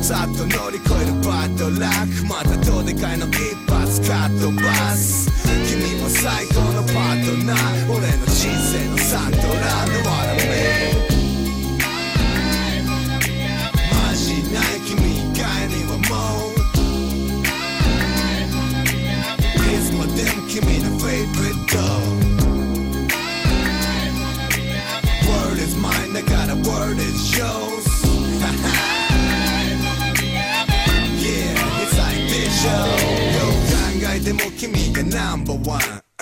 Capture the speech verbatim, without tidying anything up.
さっと乗り越えるバッドラックまたどでかいの一発かっ飛ばす君も最高のパートナー俺の人生のサントラ Know what I mean マジない君以外にはもういつまでも君の favorite dog Word is mine I got a word is yours Yeah, it's like this yo どう考えても君がナンバーワン